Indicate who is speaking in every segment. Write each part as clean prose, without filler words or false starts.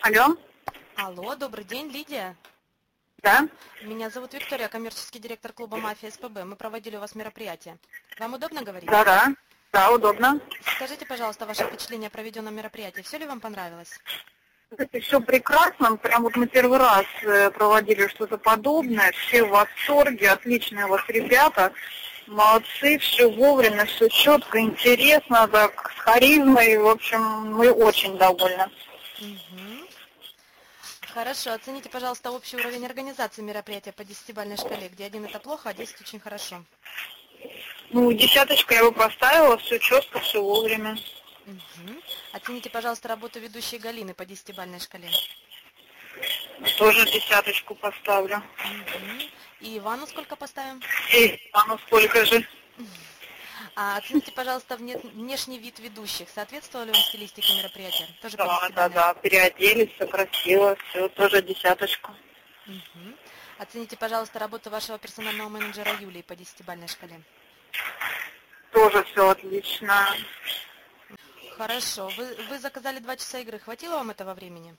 Speaker 1: Алло,
Speaker 2: Алло, добрый день, Лидия.
Speaker 1: да,
Speaker 2: Меня зовут Виктория, коммерческий директор клуба «Мафия СПБ». Мы проводили у вас мероприятие. Вам удобно говорить?
Speaker 1: да, удобно.
Speaker 2: Скажите, пожалуйста, ваше впечатление о проведенном мероприятии. Все ли вам понравилось?
Speaker 1: Это все прекрасно, прям вот мы первый раз проводили что-то подобное, все в восторге, отличные у вас ребята, молодцы, все вовремя, все четко, интересно, так, с харизмой, в общем, мы очень довольны.
Speaker 2: Мгм. Хорошо, оцените, пожалуйста, общий уровень организации мероприятия по 10-бальной шкале, где 1 это плохо, а 10 очень хорошо.
Speaker 1: Ну, десяточку я бы поставила, все четко, все вовремя.
Speaker 2: Мгм. Оцените, пожалуйста, работу ведущей Галины по 10-бальной шкале.
Speaker 1: Тоже десяточку поставлю.
Speaker 2: Мгм. И Ивану сколько поставим?
Speaker 1: А ну сколько же?
Speaker 2: А оцените, пожалуйста, внешний вид ведущих. Соответствовал ли он стилистике мероприятия? Тоже по
Speaker 1: Да,
Speaker 2: 10-бальной.
Speaker 1: переоделись, все красиво, все, тоже десяточку.
Speaker 2: Мгм. Оцените, пожалуйста, работу вашего персонального менеджера Юлии по 10-бальной шкале.
Speaker 1: Тоже все отлично.
Speaker 2: Хорошо. Вы заказали 2 часа игры. Хватило вам этого времени?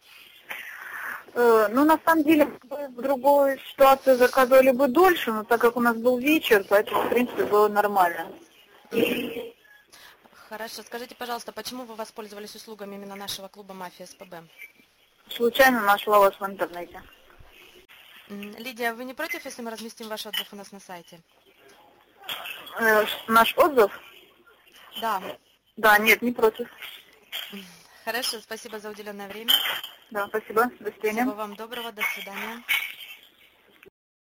Speaker 1: Ну, на самом деле, в другой ситуации заказывали бы дольше, но так как у нас был вечер, поэтому, в принципе, было нормально.
Speaker 2: Мгм. Хорошо. Скажите, пожалуйста, почему вы воспользовались услугами именно нашего клуба «Мафия СПБ»?
Speaker 1: Случайно нашла вас в интернете.
Speaker 2: Лидия, вы не против, если мы разместим ваш отзыв у нас на сайте?
Speaker 1: Наш отзыв?
Speaker 2: Да.
Speaker 1: Да, нет, не против.
Speaker 2: Хорошо. Спасибо за уделенное время.
Speaker 1: Да, спасибо. До свидания.
Speaker 2: Всего вам доброго. До свидания.